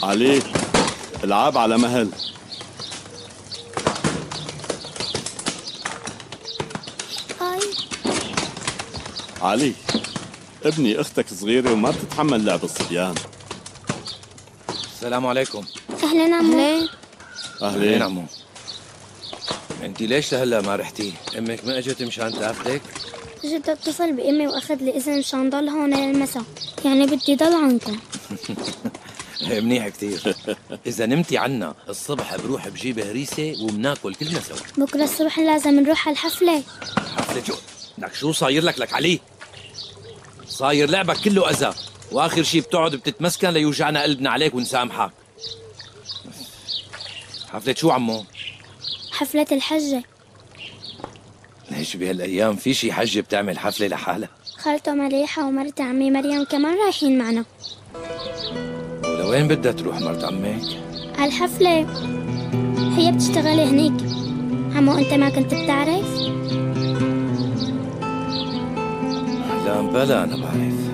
علي، العاب على مهل. هاي علي، ابني اختك صغيرة وما بتتحمل لعب الصبيان. السلام عليكم. اهلا عمو. اهلين اهلين عمو. انت ليش لهلا ما رحتي؟ امك ما اجت مشان تاخذك؟ جيت اتصل بامي واخذ لي اذن مشان ضل هون للمساء، يعني بدي ضل عندكم. منيح كثير. اذا نمتي عنا الصبح بروح بجيب هريسه وبناكل كلنا سوا. بكره الصبح لازم نروح على الحفله. حفله شو؟ لك شو صاير لك علي؟ صاير لعبك كله اذى، واخر شي بتقعد بتتمسكن ليوجعنا قلبنا عليك ونسامحك. حفله شو عمو؟ حفله الحجه. ليش بهالايام في شي حجه بتعمل حفله لحالها؟ خالته مليحه ومرت عمي مريم كمان رايحين معنا. ولوين بدها تروح مرت عمك؟ على الحفله، هي بتشتغل هنيك. عمو انت ما كنت بتعرف؟ لا بلا انا بعرف.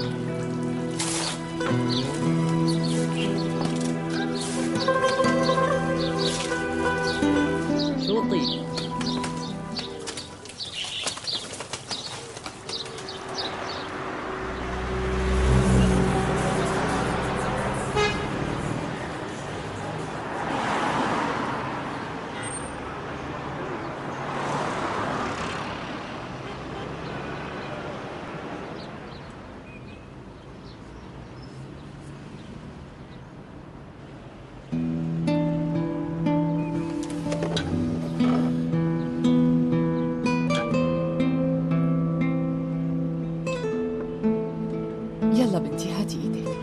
شو طيب؟ يلا بنتي هاتي ايدك.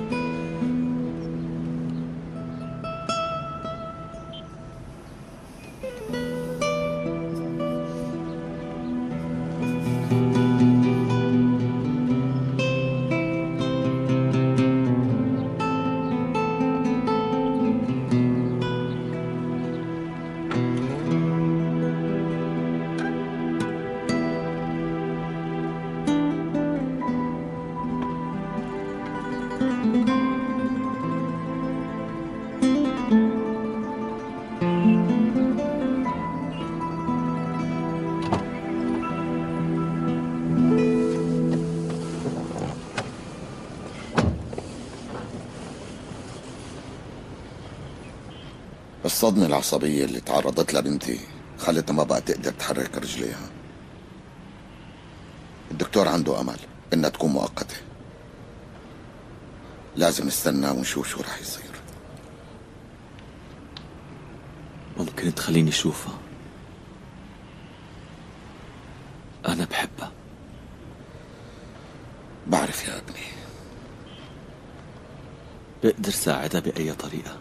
الصدمة العصبية اللي تعرضت لها بنتي خلتها ما بقى تقدر تحرك رجليها. الدكتور عنده أمل إنها تكون مؤقتة. لازم نستنى ونشوف شو رح يصير. ممكن تخليني أشوفها؟ أنا بحبها. بعرف يا ابني. بقدر ساعدها بأي طريقة.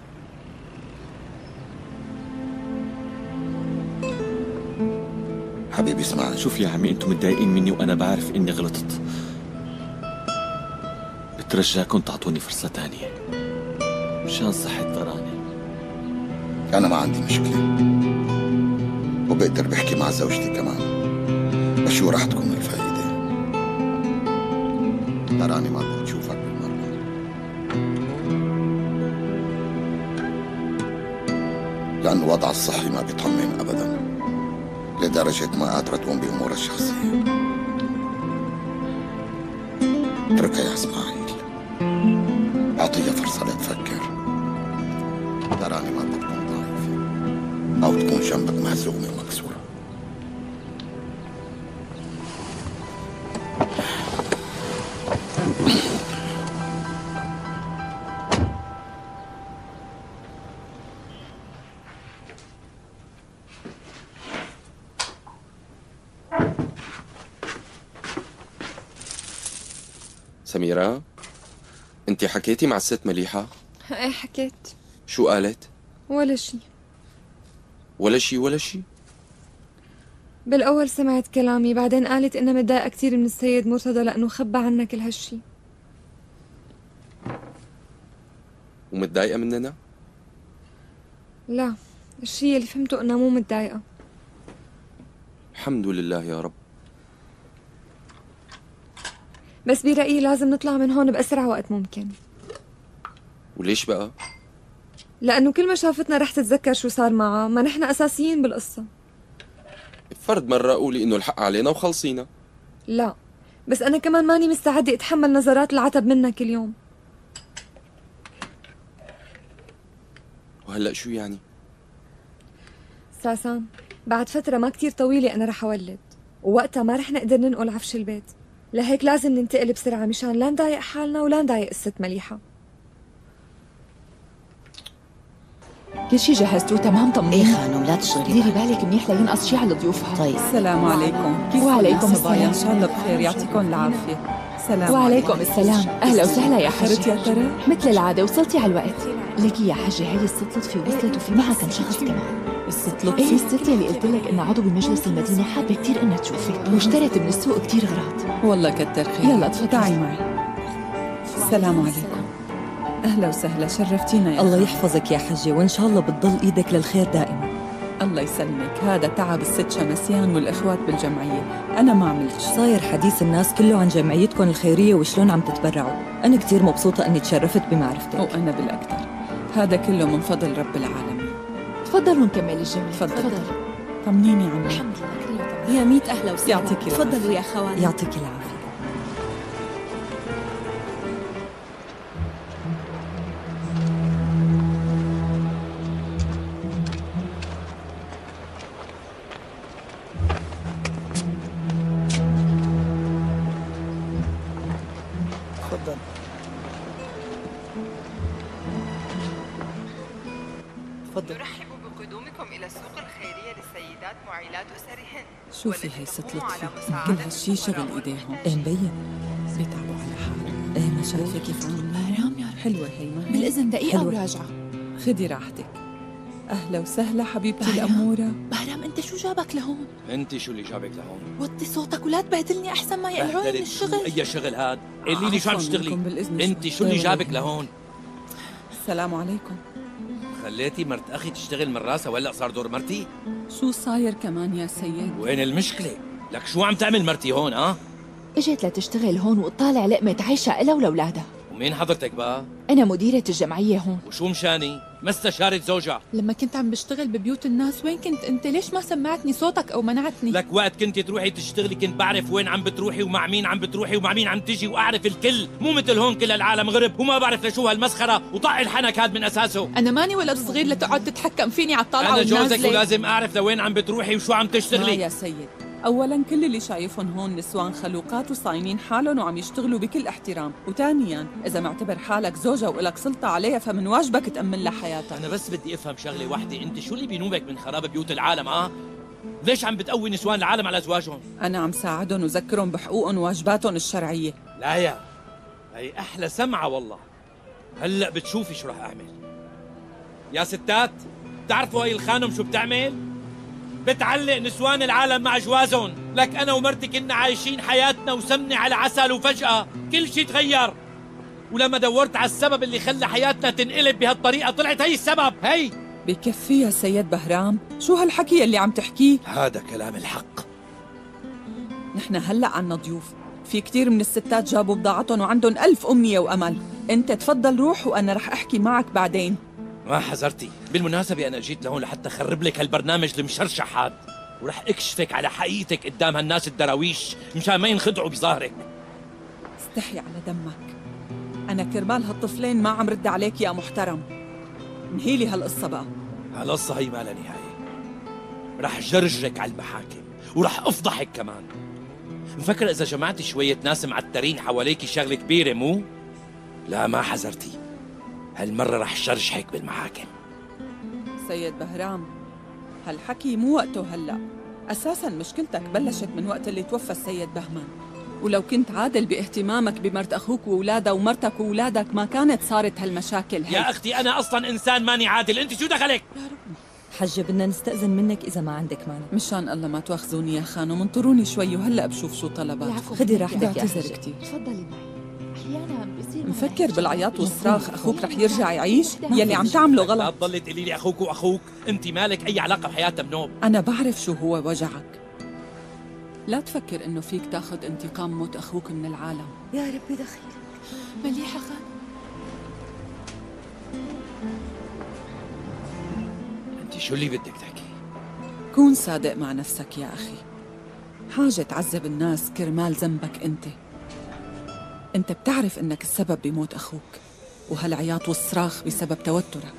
حبيبي اسمعني. شوف يا عمي، انتم متضايقين مني وانا بعرف اني غلطت. بترجاكم تعطوني فرصة تانية مشان صحة تراني. أنا ما عندي مشكلة، وبقدر بحكي مع زوجتي كمان، بس شو رح تكون الفائدة؟ تراني ما بدي تشوفك بالمرة. لأن وضعها الصحي ما بيطمن أبداً، لدرجة ما قادرة تقوم بأمورها الشخصية. اتركها يا اسماعيل، أعطيها فرصة لتفكر. تراني ما بدها تكون ضعيفة أو تكون جنبك مهزومة ومكسورة. سميرة، انتي حكيتي مع الست مليحة؟ ايه حكيت. شو قالت؟ ولا شي. ولا شي ولا شي؟ بالأول سمعت كلامي، بعدين قالت إنها متضايقة كتير من السيد مرتضى لأنه خبى عنا كل هالشي. ومتضايقة مننا؟ لا، الشي اللي فهمته إنها مو متضايقة. الحمد لله يا رب. بس برأيي لازم نطلع من هون بأسرع وقت ممكن. وليش بقى؟ لأنه كل ما شافتنا رح تتذكر شو صار معها، ما نحن أساسيين بالقصة. فرد مرة قولي إنه الحق علينا وخلصينا. لا، بس أنا كمان ماني مستعدة أتحمل نظرات العتب منك كل يوم. وهلأ شو يعني؟ ساسان، بعد فترة ما كتير طويلة أنا رح أولد، ووقتها ما رح نقدر ننقل عفش البيت، لهيك لازم ننتقل بسرعة مشان لا نضايق حالنا ولا نضايق الست مليحة. كل شي جهزتوه تمام؟ طمنيني. ايه خانم لا تشغلي ديري بالك منيح لينقص شي على ضيوفها. طيب. السلام عليكم. وعليكم السلام. ان شاء الله بخير، يعطيكم العافيه. سلام. وعليكم السلام. اهلا وسهلا يا حجة. خرجت يا ترى؟ مثل العاده وصلتي على الوقت. ليكي يا حجة هي الست لطفي وصلت وفي معها كم شخص كمان. الست ايه لطفي؟ الست اللي قلت لك انها عضو بمجلس المدينه حابه كثير انها تشوفك واشترت من السوق كثير اغراض. والله كتر خير. يلا تفضلي. تعي معي. السلام عليكم. اهلا وسهلا، شرفتينا يا الله يحفظك يا حجة، وإن شاء الله بتضل إيدك للخير دائما. الله يسلمك. هذا تعب الست شمسيان والإخوات بالجمعية، أنا ما عملت شيء. صاير حديث الناس كله عن جمعيتكم الخيرية وشلون عم تتبرعوا. أنا كتير مبسوطة أني تشرفت بمعرفتك. وأنا بالأكثر. هذا كله من فضل رب العالمين. تفضلوا نكمل الجولة. تفضلي. طمنيني عنك. الحمد لله كله تمام. يا 100 أهلا وسهلا. يعطيك العافية. تفضلوا يا خوالي. يعطيك العافية. تفضل. تفضل. نرحب بقدومكم إلى السوق الخيرية للسيدات معيلات أسرهن. شوفي هي ست لطفي، كل هالشي شغل إيديهم. إيه مبين. بيتعبوا على حالهم. إيه ما شايفة شايفة كيف عاملين؟ حرام يا رب. حلوة هي ما هي؟ بالإذن دقيقة وراجعة. خدي راحتك. أهلا وسهلا حبيبتي بهرام. الأمورة. بهرام انت شو جابك لهون؟ انت شو اللي جابك لهون؟ وطي صوتك ولا تبهدلني احسن ما يقلعوني من بهدلت شو؟ الشغل. اي شغل هاد؟ قولي لي شو عم عفواً تشتغلي؟ منكم بالإذن انت شوي. شو اللي ولا جابك يهمك. لهون؟ السلام عليكم. خليتي مرت اخي تشتغل من راسها ولا صار دور مرتي؟ شو صاير كمان يا سيد؟ وين المشكلة؟ لك شو عم تعمل مرتي هون اجت لتشتغل هون وتطالع لقمة عيشة إلها ولأولادها. ومين حضرتك بقى؟ أنا مديرة الجمعية هون. وشو مشاني؟ ما استشارت زوجها. لما كنت عم بشتغل ببيوت الناس وين كنت أنت؟ ليش ما سمعتني صوتك أو منعتني؟ لك وقت كنت تروحي تشتغلي كنت بعرف وين عم بتروحي ومع مين عم بتروحي ومع مين عم تجي واعرف الكل، مو مثل هون كل العالم غرب وما بعرف لشو هالمسخرة وطق الحنك هاد من اساسه. أنا ماني ولد صغير لتقعد تتحكم فيني على الطالعة أنا والنازلة. جوزك ولازم أعرف لوين عم بتروحي وشو عم ما تشتغلي. يا سيد، أولاً كل اللي شايفهم هون نسوان خلوقات وصاينين حالهم وعم يشتغلوا بكل احترام، وثانياً إذا معتبر حالك زوجة وإلك سلطة عليها فمن واجبك تأمن لها حياتها. أنا بس بدي أفهم شغلة واحدة، أنت شو اللي بينوبك من خراب بيوت العالم ليش عم بتقوي نسوان العالم على أزواجهم؟ أنا عم ساعدهم وذكرهم بحقوقهم وواجباتهم الشرعية. لا يا هي أحلى سمعة والله. هلأ بتشوفي شو رح أعمل. يا ستات بتعرفوا هاي الخانم شو بتعمل؟ بتعلق نسوان العالم مع جوازهم. لك أنا ومرتي كنا عايشين حياتنا وسمنة على عسل وفجأة كل شي تغير. ولما دورت على السبب اللي خلى حياتنا تنقلب بهالطريقة طلعت هي السبب. هي بكفي يا سيد بهرام، شو هالحكي اللي عم تحكيه؟ هذا كلام الحق. نحن هلأ عنا ضيوف، في كتير من الستات جابوا بضاعتهم وعندهم 1000 أمنية وأمل. أنت تفضل روح وأنا رح أحكي معك بعدين. ما حذرتي. بالمناسبة أنا جيت لهون لحتى خرب لك هالبرنامج المشرشح هاد، ورح اكشفك على حقيقتك قدام هالناس الدراويش مشان ما ينخدعوا بظاهرك. استحي على دمك. أنا كرمال هالطفلين ما عم رد عليك يا محترم. انهيلي هالقصة بقى. هالقصة هي ما لها نهاية. رح جرجرك على المحاكم ورح افضحك كمان. مفكر إذا جمعتي شوية ناس معترين حواليكي شغلة كبيرة مو؟ لا ما حذرتي. هالمرة رح شرجحك بالمحاكم. سيد بهرام، هالحكي مو وقته هلأ. أساساً مشكلتك بلشت من وقت اللي توفى السيد بهمان، ولو كنت عادل باهتمامك بمرت أخوك وولادها ومرتك وولادك ما كانت صارت هالمشاكل هي. يا أختي أنا أصلاً إنسان ماني عادل، أنت شو دخلك؟ حجة بدنا نستأذن منك إذا ما عندك مانع. مشان الله ما تواخذوني يا خانم، انطروني شوي وهلأ بشوف شو طلباتكم. خدي راحتك يا بعتذر حجة. كتير. تفضلي معي. أحيانا بصير مفكر بالعياط والصراخ أخوك رح يرجع يعيش؟ يلي عم تعمله لا غلط. تضلي تقولي لي أخوك وأخوك، أنت مالك أي علاقة بحياتها بنوب. أنا بعرف شو هو وجعك. لا تفكر إنه فيك تاخد انتقام موت أخوك من العالم. يا ربي دخيلك. مليحة خان. شو اللي بدك تحكي؟ كون صادق مع نفسك يا أخي. حاجة تعذب الناس كرمال ذنبك أنت بتعرف إنك السبب بموت أخوك، وهالعياط والصراخ بسبب توترك.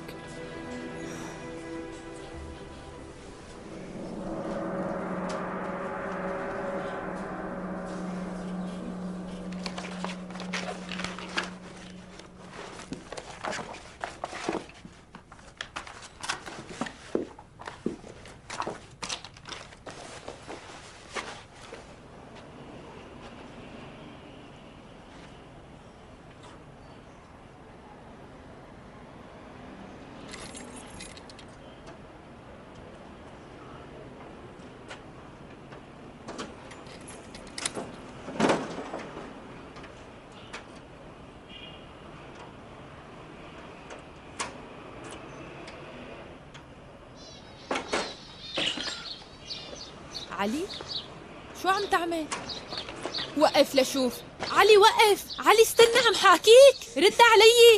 علي شو عم تعمل؟ وقف لشوف. علي وقف. علي استنى عم حاكيك، رد علي.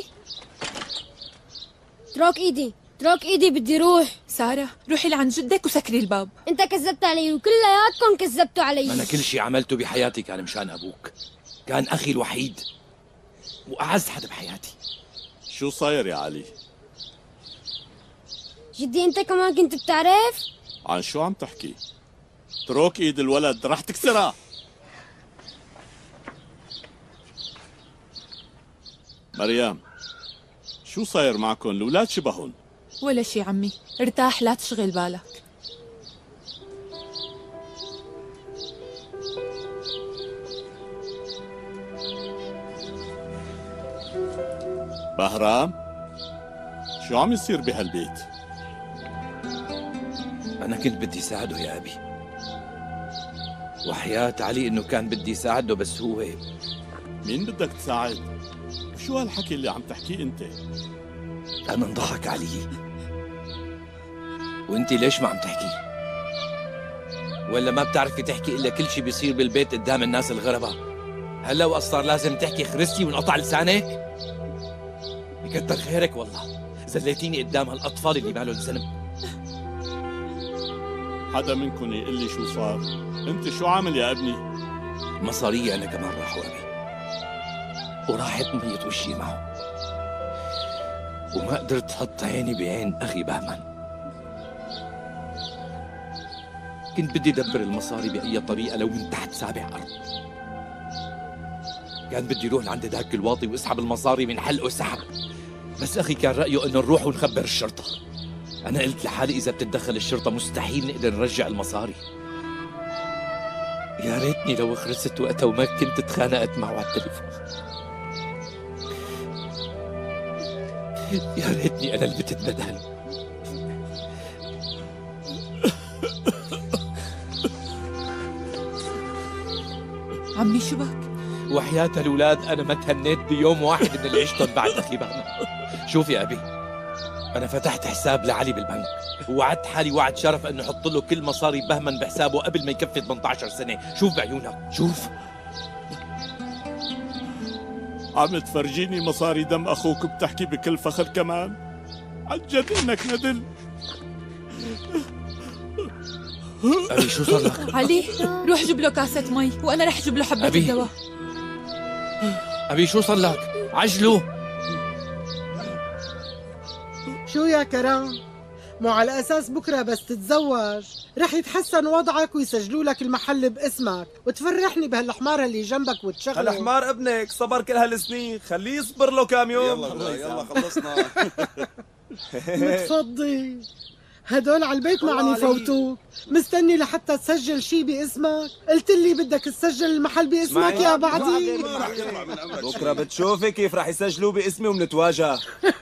اترك ايدي بدي روح. سارة روحي لعند جدك وسكري الباب. انت كذبت علي وكلياتكم كذبتوا علي. أنا كل شيء عملته بحياتي كان مشان أبوك، كان أخي الوحيد وأعز حدا بحياتي. شو صاير يا علي؟ جدي انت كمان كنت بتعرف؟ عن شو عم تحكي؟ اترك ايد الولد رح تكسرها. مريم شو صاير معكم؟ الأولاد شبهن؟ ولا شي عمي، ارتاح لا تشغل بالك. بهرام شو عم يصير بهالبيت؟ أنا كنت بدي ساعده يا أبي، وحياة علي إنه كان بدي ساعده، بس هو مين بدك تساعد؟ شو هالحكي اللي عم تحكيه أنت؟ أنا انضحك علي، وأنت ليش ما عم تحكي؟ ولا ما بتعرفي تحكي إلا كل شي بيصير بالبيت قدام الناس الغرباء؟ هلا وصار لازم تحكي خرستي وانقطع لسانك؟ يكتر خيرك والله، زليتيني قدام هالأطفال اللي مالهم ذنب. حدا منكم يقول لي شو صار؟ انت شو عامل يا ابني؟ مصارية أنا كمان راحوا أبي، وراحت ميت وشي معه، وما قدرت حط عيني بعين أخي بهمن. كنت بدي دبر المصاري بأي طريقة لو من تحت سابع أرض. كان بدي روح لعند ذاك الواطي واسحب المصاري من حلقه سحب، بس أخي كان رأيه إنه نروح ونخبر الشرطة. أنا قلت لحالي إذا بتتدخل الشرطة مستحيل نقدر نرجع المصاري. يا ريتني لو خرست وقتها وما كنت اتخانقت معه على التليفون. يا ريتني أنا اللي بتتبدل. عمي شو بك؟ وحياة الأولاد أنا ما تهنيت بيوم واحد من اللي عشتهم بعد أخي بهمن. شوف يا أبي، أنا فتحت حساب لعلي بالبنك، ووعدت حالي وعد شرف إنه أحط له كل مصاري بهمن بحسابه قبل ما يكفي 18 سنة. شوف بعيونك، شوف. عم تفرجيني مصاري دم أخوك بتحكي بكل فخر كمان؟ عجد إنك ندل. أبي شو صار لك؟ علي روح جيب له كاسة مي وأنا رح أجيب له حبة الدواء. أبي شو صار لك؟ عجلوا. شو يا كرام؟ مو على أساس بكرة بس تتزوج رح يتحسن وضعك ويسجلوا لك المحل باسمك وتفرحني بهالحمار اللي جنبك وتشغله. هالحمار ابنك صبر كل هالسنين، خليه يصبر له كام يوم. يلا خلصنا. متفضي، هدول على البيت ما عم يفوتوك. مستني لحتى تسجل شي باسمك؟ قلت لي بدك تسجل المحل باسمك يا بعدي. بكره بتشوفي كيف رح يسجلوه باسمي وبنتواجه.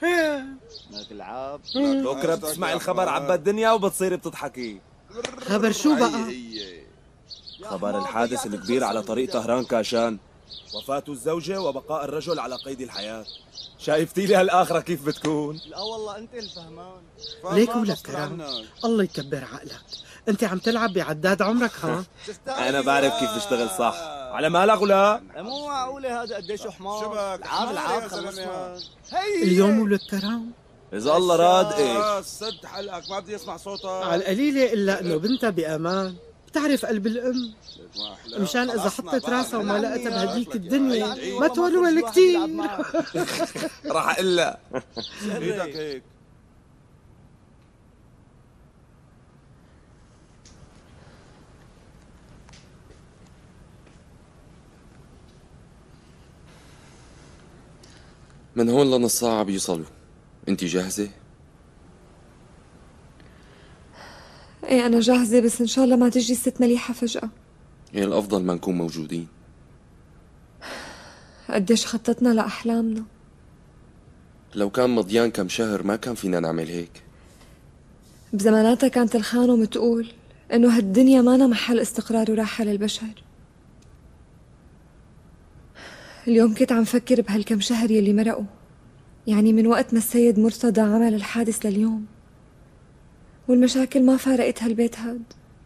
بكره بتسمعي الخبر عبى الدنيا وبتصيري بتضحكي. خبر شو بقى؟ خبر الحادث الكبير على طريق طهران كاشان، وفاة الزوجة وبقاء الرجل على قيد الحياة. شايفتي لي هالآخرة كيف بتكون؟ لا والله أنت الفهمان. ليك ولك كرام، الله يكبر عقلك. أنت عم تلعب بعداد عمرك ها؟ أنا بعرف كيف بشتغل صح. على مالك ولا؟ مو معقولة هذا قديش حمار. العاب خلصنا. اليوم ولك كرام إذا الله راد إيه سد حلقك ما بدي أسمع صوتك. على القليلة إلا إنه بنتها بأمان. بتعرف قلب الأم مشان إذا حطت راسها وما لقتها بهديك الدنيا ما تولول كتير. راح أقول لها ايدك هيك. من هون لنص ساعة بيوصلوا. انتي جاهزة؟ ايه انا جاهزة، بس ان شاء الله ما تجي الست مليحة فجأة. هي الأفضل ما نكون موجودين. قديش خططنا لأحلامنا. لو كان مضيان كم شهر ما كان فينا نعمل هيك. بزماناتها كانت الخانم تقول انه هالدنيا مانا محل استقرار وراحة للبشر. اليوم كنت عم فكر بهالكم شهر يلي مرقوا، يعني من وقت ما السيد مرتضى عمل الحادث لليوم، والمشاكل ما فارقت هالبيت هاد.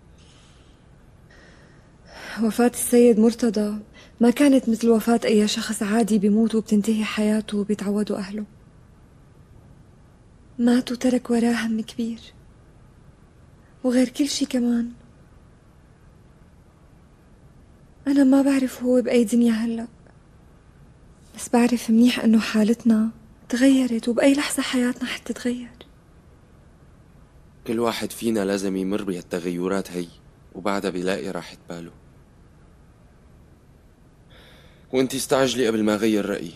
وفاة السيد مرتضى ما كانت مثل وفاة أي شخص عادي بيموت وبتنتهي حياته وبيتعودوا أهله. مات وترك وراه هم كبير، وغير كل شي كمان أنا ما بعرف هو بأي دنيا هلأ، بس بعرف منيح إنه حالتنا تغيرت وبأي لحظة حياتنا حتتغير. كل واحد فينا لازم يمر بهالتغيرات هي وبعدها بيلاقي راحة باله. وانتي استعجلي قبل ما اغير رأيي.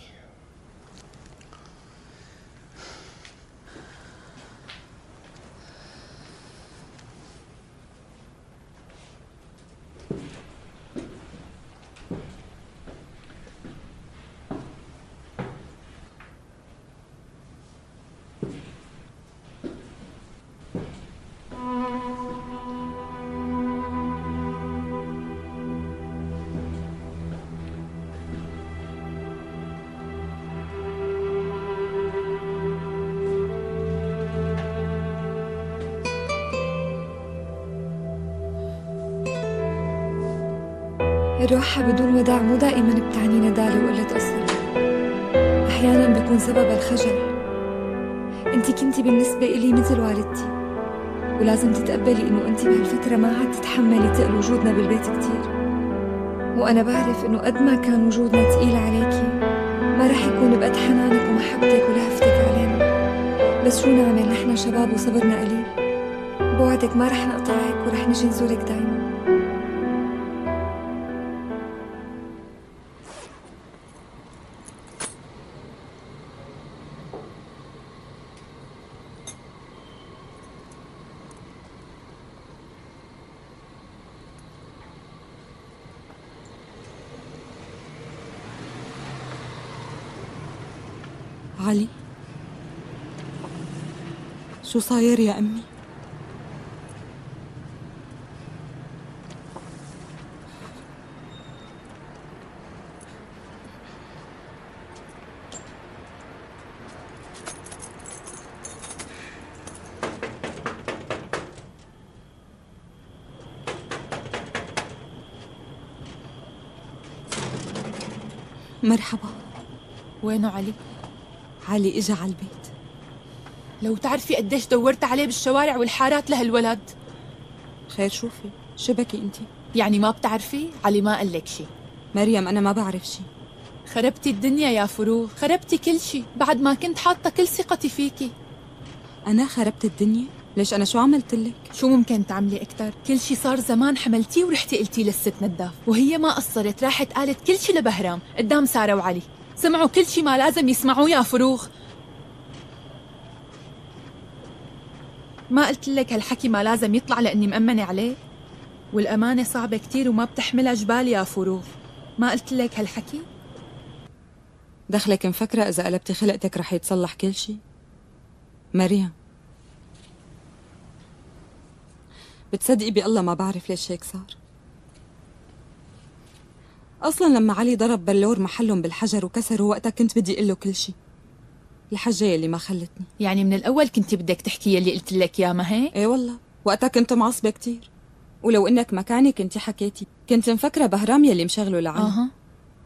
الروحة بدون وداع مو دائما بتعني ندالة وقلة أصل، أحيانا بيكون سببها الخجل. انتي كنتي بالنسبة إلي مثل والدتي، ولازم تتقبلي إنه انتي بهالفترة ما عاد تتحملي تقل وجودنا بالبيت كتير. وأنا بعرف إنه قد ما كان وجودنا تقيل عليكي ما رح يكون بقد حنانك ومحبتك ولهفتك علينا، بس شو نعمل، نحن شباب وصبرنا قليل. بوعدك ما رح نقطعك ورح نجي نزورك دايما. علي، شو صاير يا أمي؟ مرحبا. وينه علي؟ علي إجا على البيت. لو تعرفي قديش دورت عليه بالشوارع والحارات لهالولد. خير شوفي، شو بكي انتي؟ يعني ما بتعرفي؟ علي ما قال لك شي. مريم أنا ما بعرف شي. خربتي الدنيا يا فروغ، خربتي كل شي بعد ما كنت حاطة كل ثقتي فيكي. أنا خربت الدنيا؟ ليش أنا شو عملت لك؟ شو ممكن تعملي أكتر؟ كل شي صار زمان حملتيه ورحتي قلتيه للست نداف، وهي ما قصرت، راحت قالت كل شي لبهرام قدام سارة وعلي، سمعوا كل شي ما لازم يسمعوه يا فروغ. ما قلت لك هالحكي ما لازم يطلع لأني مأمنة عليه؟ والأمانة صعبة كتير وما بتحملها جبال يا فروغ. ما قلت لك هالحكي؟ دخلك مفكرة إذا قلبتي خلقتك رح يتصلح كل شي؟ مريم بتصدقي بالله ما بعرف ليش هيك صار. أصلا لما علي ضرب بلور محلهم بالحجر وكسره وقتها كنت بدي أقول له كل شي. الحجة يلي ما خلتني. يعني من الأول كنتي بدك تحكي يلي قلت لك يا ما هيك؟ ايه والله وقتها كنت معصبة كتير، ولو إنك مكاني كنتي حكيتي. كنت مفكرة بهرام يلي مشغله لعلي.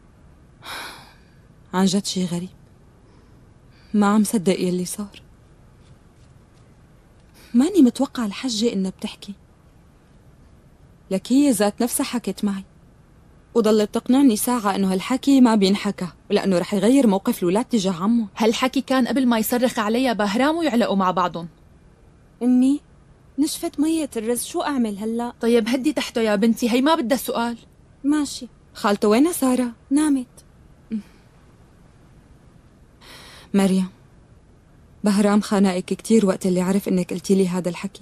عن جد شي غريب، ما عم صدق يلي صار. ماني متوقع الحجة إنها بتحكي، لك هي ذات نفسها حكت معي وضلت تقنعني ساعة إنه هالحكي ما بينحكى ولأنه رح يغير موقف الولاد تجاه عمه. هالحكي كان قبل ما يصرخ عليها بهرام ويعلقوا مع بعضهم. أمي نشفت مية الرز، شو أعمل هلأ؟ طيب هدي تحته يا بنتي، هي ما بدها سؤال. ماشي. خالته وينها سارة؟ نامت. مريم، بهرام خانقك كتير وقت اللي عرف إنك قلتي لي هذا الحكي.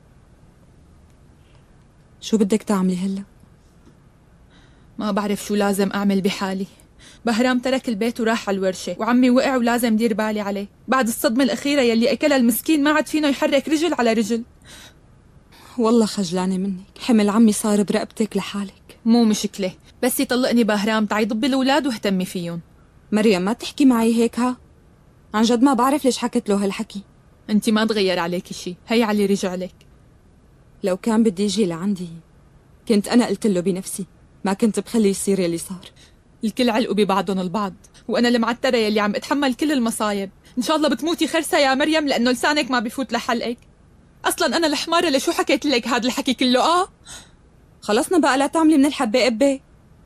شو بدك تعملي هلأ؟ ما بعرف شو لازم أعمل بحالي. بهرام ترك البيت وراح على الورشة، وعمي وقع ولازم دير بالي عليه. بعد الصدمة الأخيرة يلي أكلها المسكين ما عاد فينه يحرك رجل على رجل. والله خجلانة منك، حمل عمي صار برقبتك لحالك. مو مشكلة، بس يطلقني بهرام تعي ضبي الأولاد واهتمي فيهم. مريم ما تحكي معي هيك ها، عن جد ما بعرف ليش حكت له هالحكي. انتي ما تغير عليكي شي، هي علي رجع لك. لو كان بدي يجي لعندي كنت أنا قلت له بنفسي، ما كنت بخلي يصير يلي صار. الكل علقوا ببعضهم البعض، وأنا المعترة يلي عم أتحمل كل المصايب. إن شاء الله بتموتي خرسة يا مريم، لأنه لسانك ما بيفوت لحلقك. أصلا أنا الحمارة لشو حكيت لك هذا الحكي كله؟ خلصنا بقى، لا تعملي من الحبة قبة.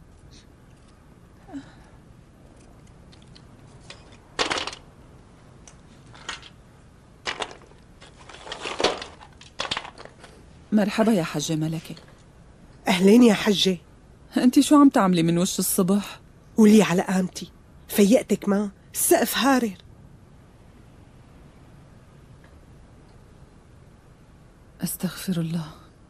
مرحبا يا حجة ملكة. أهلين يا حجة. أنت شو عم تعملي من وش الصبح؟ قولي على قامتي، فيقتك ما السقف هارر. أستغفر الله.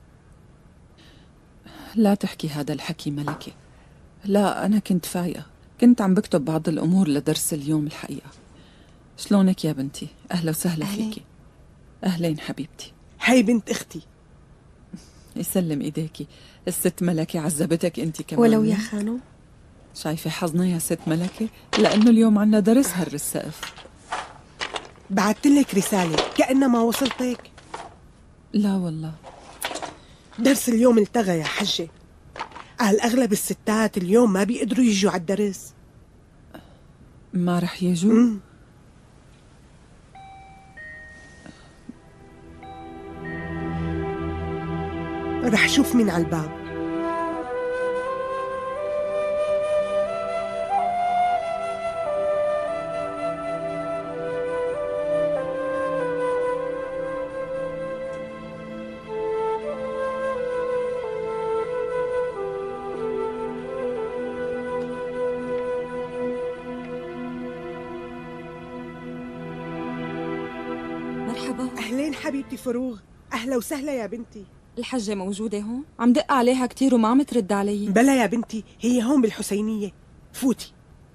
لا تحكي هذا الحكي ملكة. لا أنا كنت فايقة، كنت عم بكتب بعض الأمور لدرس اليوم الحقيقة. شلونك يا بنتي؟ أهلا وسهلا فيكي. أهلين حبيبتي. هاي بنت أختي. يسلم إيديكي. الست ملكة عذبتك أنت كمان. ولو يا خانو. شايفة حظنا يا ست ملكة، لأنه اليوم عنا درس هر السقف. بعتلك رسالة كأنها ما وصلتك. لا والله. درس اليوم التغى يا حجة. قال أغلب الستات اليوم ما بيقدروا يجوا على الدرس. ما رح يجوا؟ رح شوف مين على الباب. مرحبا. أهلين حبيبتي فروغ. أهلا وسهلا يا بنتي. الحجة موجودة هون؟ عم دق عليها كتير وما عم ترد علي. بلا يا بنتي، هي هون بالحسينية. فوتي.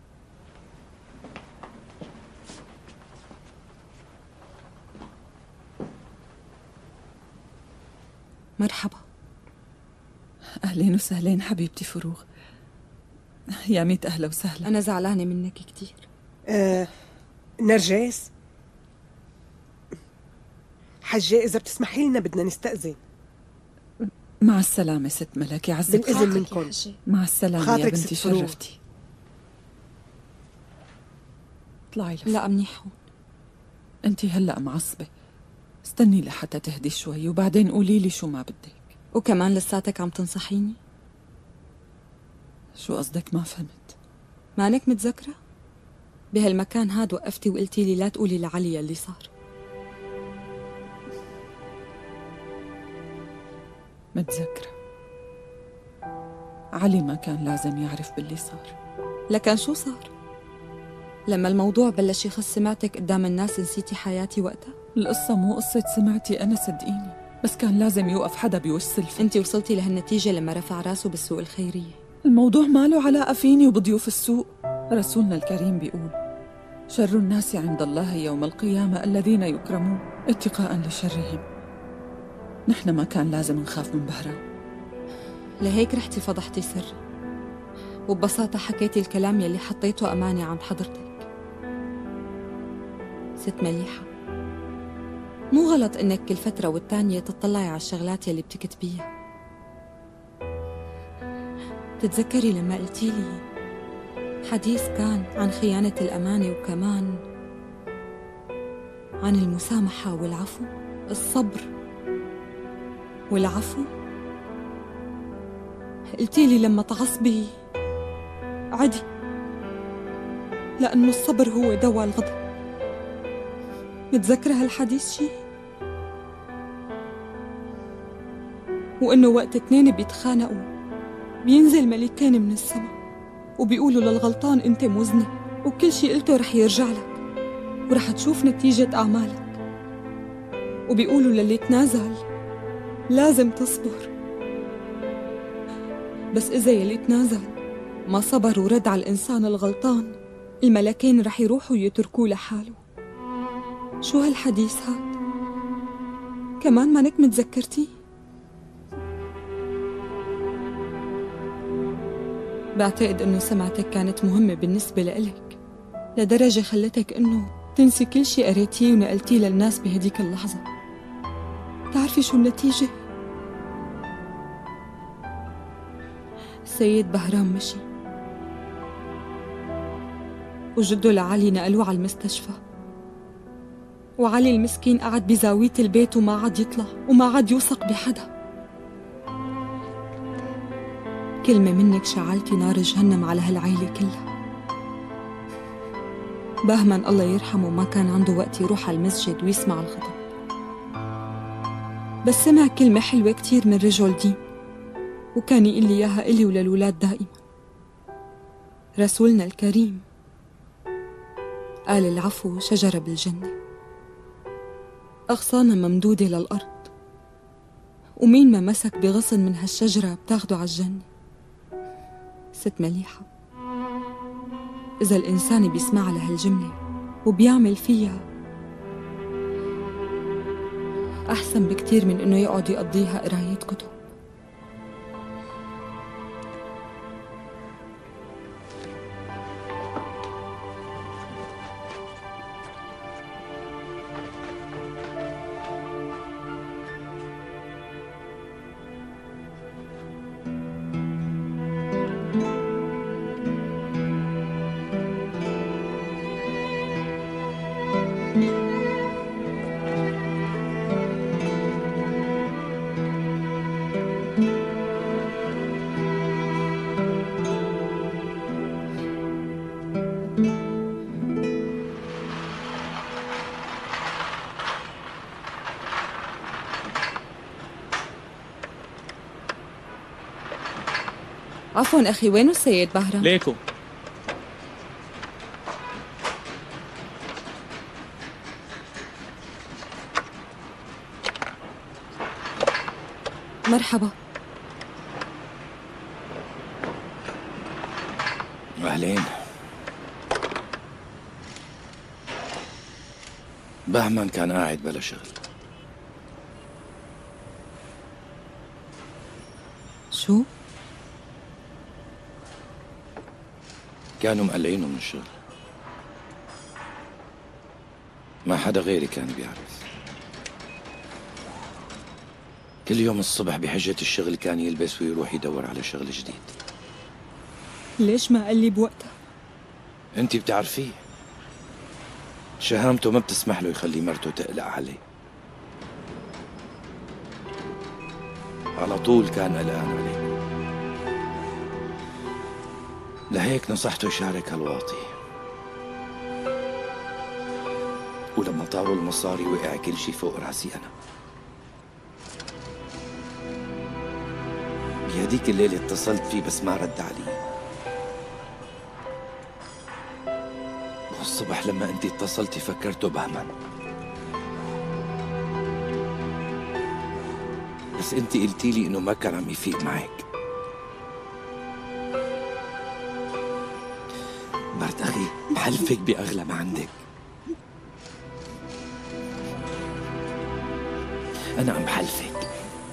مرحبا. أهلين وسهلين حبيبتي فروغ. يا ميت أهلا وسهلا. أنا زعلانة منك كتير. نرجس حجة، إذا بتسمحي لنا بدنا نستأذن. مع السلامة ست ملكة، عزك بالإذن منكم. مع السلامة يا بنتي، شرفتي. اطلعي لفوق. لا منيح هون. انتي هلأ معصبة، استني لحتى تهدي شوي وبعدين قولي لي شو ما بدك. وكمان لساتك عم تنصحيني؟ شو قصدك؟ ما فهمت. مانك متذكرة؟ بهالمكان هاد وقفتي وقلتي لي لا تقولي لعلي اللي صار. متذكرة. علي ما كان لازم يعرف باللي صار. لكن شو صار؟ لما الموضوع بلش يخص سمعتك قدام الناس نسيتي حياتي وقتها؟ القصة مو قصة سمعتي أنا صدقيني، بس كان لازم يوقف حدا بوش سلفي. انتي وصلتي لهالنتيجة لما رفع راسه بالسوق الخيرية. الموضوع ما له علاقة فيني وبضيوف السوق. رسولنا الكريم بيقول: شر الناس عند الله يوم القيامة الذين يكرمون اتقاء لشرهم. نحن ما كان لازم نخاف من بهرام. لهيك رحتي فضحتي سري وببساطة حكيتي الكلام يلي حطيته أمانة عند حضرتك. ست مليحة، مو غلط إنك كل فترة والتانية تطلعي على الشغلات يلي بتكتبيها. تتذكري لما قلتي لي حديث كان عن خيانة الأمانة وكمان عن المسامحة والعفو؟ الصبر والعفو. قلتيلي لما تعصبي عدي، لأنه الصبر هو دواء الغضب. متذكرة هالحديث شي؟ وإنه وقت اتنين بيتخانقوا بينزل ملكين من السما وبيقولوا للغلطان انت مذنب، وكل شي قلته رح يرجع لك ورح تشوف نتيجة أعمالك، وبيقولوا للي تنازل لازم تصبر، بس إذا يلي تنازل ما صبر ورد على الإنسان الغلطان الملكين رح يروحوا يتركوه لحاله. شو هالحديث هاد؟ كمان مانك متذكرتي؟ بعتقد إنه سمعتك كانت مهمة بالنسبة لإلك لدرجة خلتك إنه تنسي كل شي قريتيه ونقلتيه للناس بهديك اللحظة. تعرفي شو النتيجة؟ السيد بهرام مشي وجده لعلي نقلوه على المستشفى، وعلي المسكين قعد بزاوية البيت وما عاد يطلع وما عاد يوثق بحدا. كلمة منك شعلتي نار جهنم على هالعيلة كلها. بهمن الله يرحمه ما كان عنده وقت يروح على المسجد ويسمع الخطب، بس سمع كلمة حلوة كتير من رجل دين وكان يقول لي إياها إلي وللولاد دائما. رسولنا الكريم قال العفو شجرة بالجنة، أغصانها ممدودة للأرض، ومين ما مسك بغصن من هالشجرة بتاخده على الجنة. ست مليحة، إذا الإنسان بيسمع لهالجملة وبيعمل فيها أحسن بكتير من إنه يقعد يقضيها قراية كتب. عفوا أخي، وينو السيد بهرام؟ ليكو. مرحبا. أهلين. بهمن كان قاعد بلا شغل. شو؟ كانوا مقلعينه من الشغل، ما حدا غيري كان بيعرف. كل يوم الصبح بحجة الشغل كان يلبس ويروح يدور على شغل جديد. ليش ما قال لي بوقتها؟ انتي بتعرفيه، شهامته ما بتسمح له يخلي مرته تقلق عليه، على طول كان قلقان عليه. لهيك نصحته يشارك هالواطي، ولما طاروا المصاري وقع كل شي فوق راسي أنا. بهديك الليلة اتصلت فيه بس ما رد علي، والصبح لما انتي اتصلتي فكرته بهمن، بس انتي قلتي لي انه ما كان عم يفيق معك. مرت أخي بحلفك بأغلى ما عندك، أنا عم بحلفك.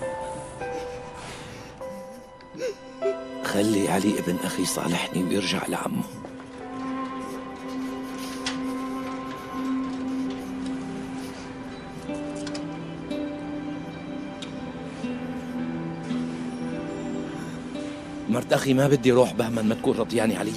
خلي علي ابن أخي صالحني ويرجع لعمه. مرت أخي ما بدي روح بهمن ما تكون رضياني علي.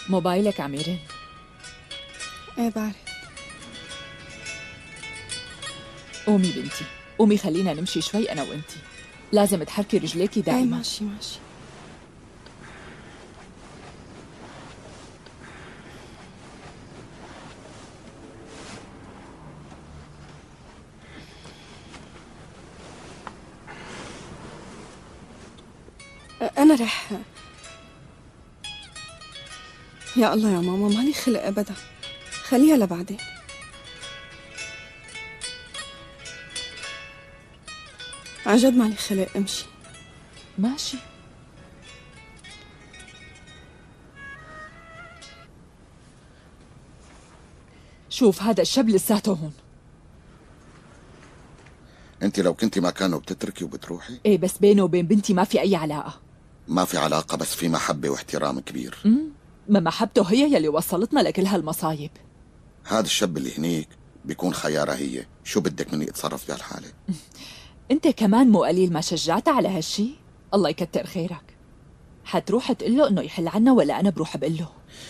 موبايلك عم يرن. ايه بعرف. قومي بنتي، قومي خلينا نمشي شوي أنا وأنتي. لازم تحركي رجليكي دائما. ايه ماشي ماشي. أنا رح. يا الله يا ماما مالي خلق أبدا، خليها لبعدين. عن جد مالي خلق، امشي. ماشي. شوف هذا الشاب لساته هون. انت لو كنتي مكانه بتتركي وبتروحي؟ ايه بس بينه وبين بنتي ما في أي علاقة. ما في علاقة، بس في محبة واحترام كبير. ما محبته هي يلي وصلتنا لكل هالمصايب. هذا الشاب اللي هنيك بيكون خيارها هي، شو بدك مني اتصرف بهالحالة؟ انت كمان مو قليل ما شجعتها على هالشي. الله يكتر خيرك. حتروح تقول له انه يحل عنا ولا انا بروح بقول له؟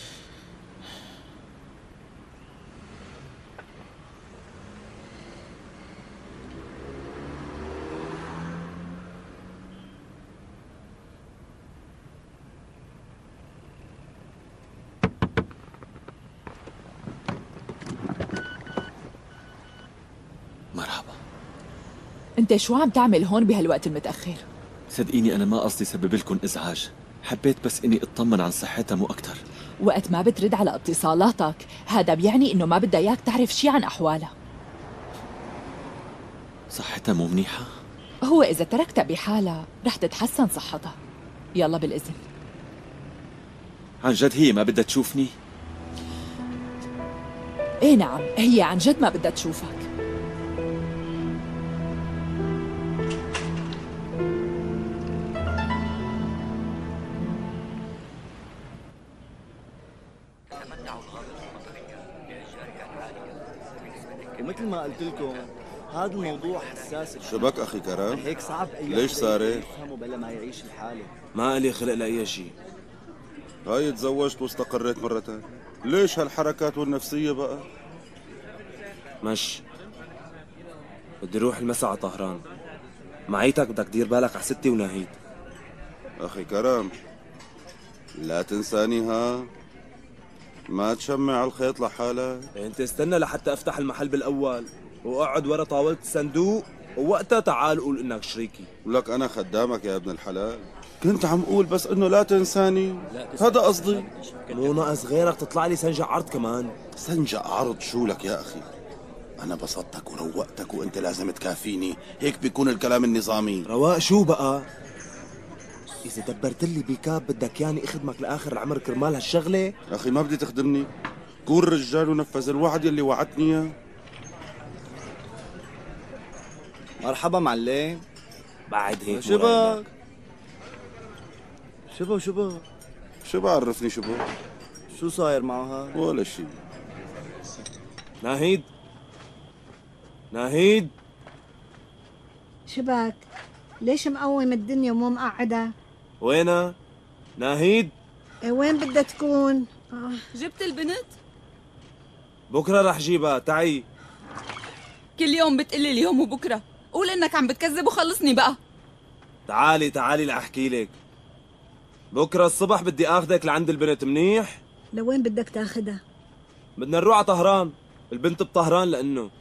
مرحبا. انت شو عم تعمل هون بهالوقت المتأخر؟ صدقيني أنا ما قصدي سبب لكم إزعاج، حبيت بس إني أطمن عن صحتها مو أكتر. وقت ما بترد على اتصالاتك هذا بيعني إنه ما بدها إياك تعرف شي عن أحوالها. صحتها مو منيحة؟ هو إذا تركتها بحالها رح تتحسن صحتها. يلا بالإذن. عن جد هي ما بدها تشوفني؟ إيه نعم، هي عن جد ما بدها تشوفك. ومثل ما قلت لكم هذا الموضوع حساس. شبك أخي كرم؟ هيك صعب أي ليش صارت؟ يفهموا بلا ما يعيش الحالة. ما لي خلق لأي شيء. هاي تزوجت واستقريت مرة تانية، ليش هالحركات والنفسية بقى؟ مش بدي روح المسا على طهران، معيتك بدك تدير بالك على ستي وناهيد. أخي كرم لا تنساني ها، ما تشمع على الخيط لحالك. انت استنى لحتى افتح المحل بالاول واقعد ورا طاولة الصندوق، ووقتها تعال قول انك شريكي. لك انا خدامك يا ابن الحلال، كنت عم قول بس انه لا تنساني، هذا قصدي. مو ناقص غيرك تطلع لي سنجع عرض كمان. سنجع عرض شو لك يا اخي؟ انا بسطتك وروقتك وانت لازم تكافيني، هيك بيكون الكلام النظامي. رواق شو بقى؟ إذا دبرت لي بيكاب بدك ياني أخدمك لآخر العمر كرمال هالشغلة؟ أخي ما بدي تخدمني، كون رجال ونفذ الوعد اللي وعدتني إياه. مرحبا معلم. بعد هيك شبك شو بعرفني شبك؟ شو صاير معه هاد؟ ولا شيء. ناهيد ناهيد شبك ليش مقوم الدنيا ومو مقعدها؟ وينها؟ ناهيد؟ وين بدها تكون؟ جبت البنت؟ بكره رح جيبها، تعي. كل يوم بتقلي اليوم وبكره، قول انك عم بتكذب وخلصني بقى. تعالي لأحكي لك. بكره الصبح بدي اخذك لعند البنت، منيح؟ لوين بدك تاخدها؟ بدنا نروح على طهران، البنت بطهران لانه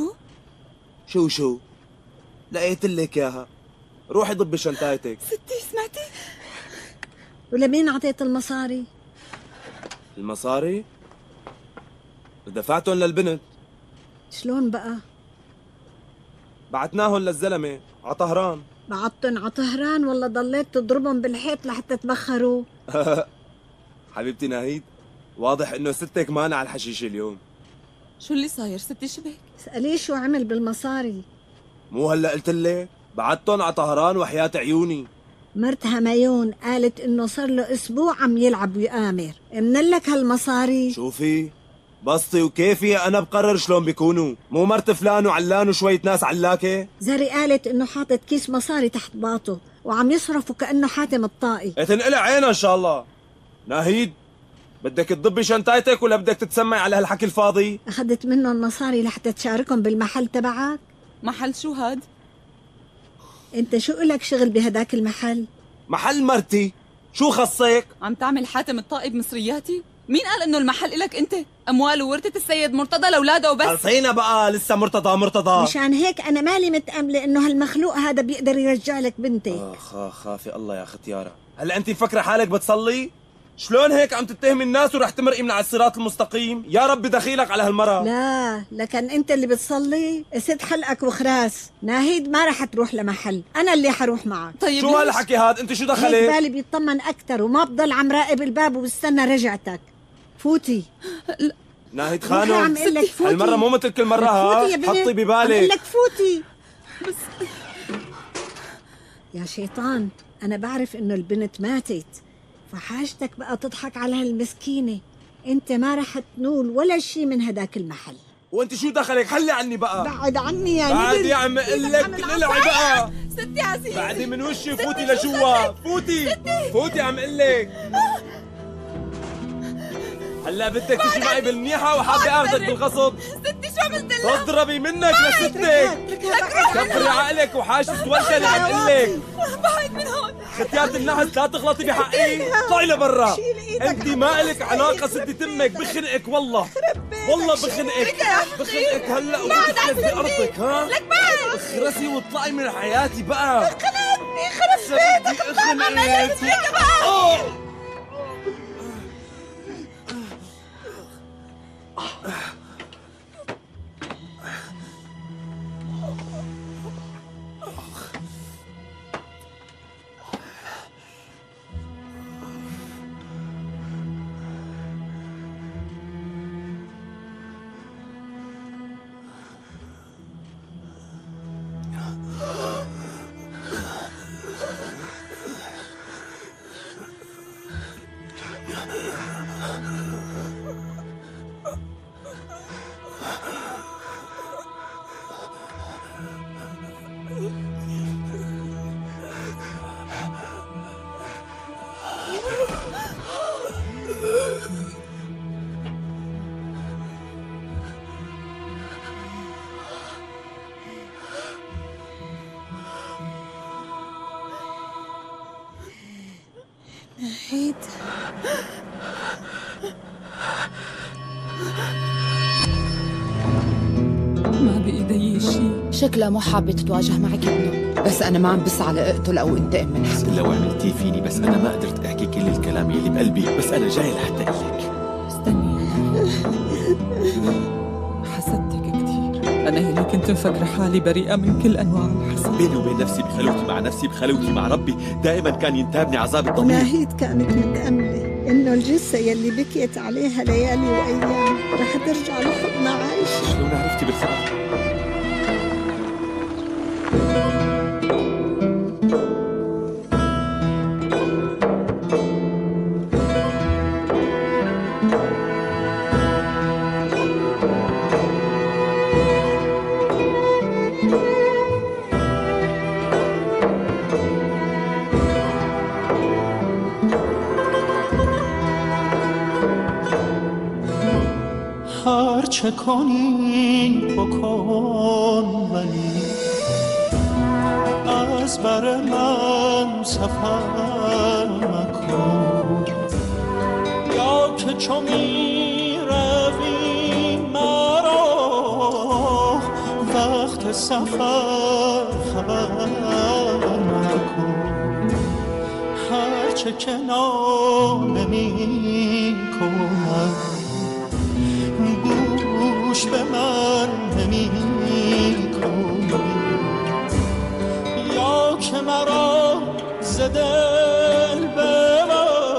شو لقيت لك اياها. روحي ضبي شنطايتك. ستي سمعتي؟ ولمين عطيت المصاري؟ المصاري؟ دفعتهم للبنت. شلون بقى؟ بعتناهم للزلمه على طهران. بعتن على طهران ولا ضليت تضربهم بالحيط لحتى تبخروا؟ حبيبتي ناهيد، واضح انه ستك مانع على الحشيش اليوم. شو اللي صاير ستي شبك؟ اسأليه شو عمل بالمصاري. مو هلا قلت لك بعتهم على طهران وحياة عيوني. مرت هميون قالت انه صار له اسبوع عم يلعب ويآمر، منلك هالمصاري. شوفي بسطي وكيفي انا بقرر شلون بيكونوا، مو مرت فلان وعلان وشوية ناس علاكة. زري قالت انه حاطط كيس مصاري تحت باطه وعم يصرف وكأنه حاتم الطائي. تنقلع عينها ان شاء الله. ناهيد بدك تضبي شنطايتك ولا بدك تتسمعي على هالحكي الفاضي؟ أخذت منهم مصاري لحتى تشاركهم بالمحل تبعك؟ محل شو هاد؟ أنت شو إلك شغل بهداك المحل؟ محل مرتي، شو خصك؟ عم تعمل حاتم الطائي بمصرياتي؟ مين قال انه المحل إلك انت؟ اموال وورثة السيد مرتضى لاولاده وبس. خلصينا بقى، لسه مرتضى. مشان هيك انا مالي متأملة انه هالمخلوق هذا بيقدر يرجع لك بنتك. خافي الله يا اخت يارا. هلا انت مفكرة حالك بتصلي؟ شلون هيك عم تتهمي الناس ورح تمرقي من على الصراط المستقيم؟ يا رب دخيلك على هالمرة. لا، لكن انت اللي بتصلي اسد حلقك وخراس. ناهيد ما رح تروح لمحل، انا اللي حروح معك. طيب شو هالحكي هاد؟ انت شو دخلك؟ هيك بالي بيطمن اكثر وما بضل عم راقب الباب وبستنى رجعتك. فوتي. ناهيد خانم، عم قل لك فوتي. هالمرة مو مثل كل مرة ها، حطي ببالك. عم قل لك فوتي. بس يا شيطان، انا بعرف انه البنت ماتت، فحاجتك بقى تضحك على هالمسكينة. انت ما رح تنول ولا شيء من هداك المحل. وانت شو دخلك؟ خلي عني بقى. بعد عني يا بعد نبل. يا عم قل لك العي بقى. ستي عزيزي، بعدي من وشي فوتي لجوا. فوتي عم قل لك. هلا بدك تجي معي بالمنيحة وحابة اخذك بالغصب. ستي شو عملت لك؟ تضربي منك لستك. كبري عقلك وحاشة ولدة عم قل لك. بعد من هون. ختيات النحس لا تغلطي بحقي. طلعي لبرا. انت ما الك علاقة ستي تمك، بخنقك والله. والله بخنقك هلا وبدخلك بأرضك ها. اخرسي واطلعي من حياتي بقى. خنقتني خرب بيتك. خنقتني. ناهيد، ما بإيدي شيء. شكلها مو حابة تتواجه معك ابنه، بس أنا ما عم بسعى لأقتل أو أنتقم منها. لو عملتيه فيني، بس أنا ما قدرت أحكي كل الكلام يلي بقلبي، بس أنا جاي لحتى أقول لك. استني حسدتك كثير. أنا يلي كنت مفكرة حالي بريئة من كل أنواع الحسد. بيني وبين نفسي بخلوتي مع نفسي، بخلوتي مع ربي، دائما كان ينتابني عذاب الضمير. وناهيد كانت متأملة إنه الجثة يلي بكيت عليها ليالي وأيام رح ترجع لحضنها عايشة. شلون عرفتي بالخبر؟ هرچه کنی بکن ولی از بر من سفر مکن، یا که چو می روی مرا وقت سفر خبر مکن. هرچه که ناله می کنم گوش به من نمی کنی، یا که مرا ز دل ببر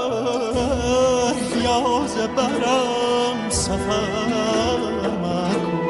یا ز برم سفر مکن.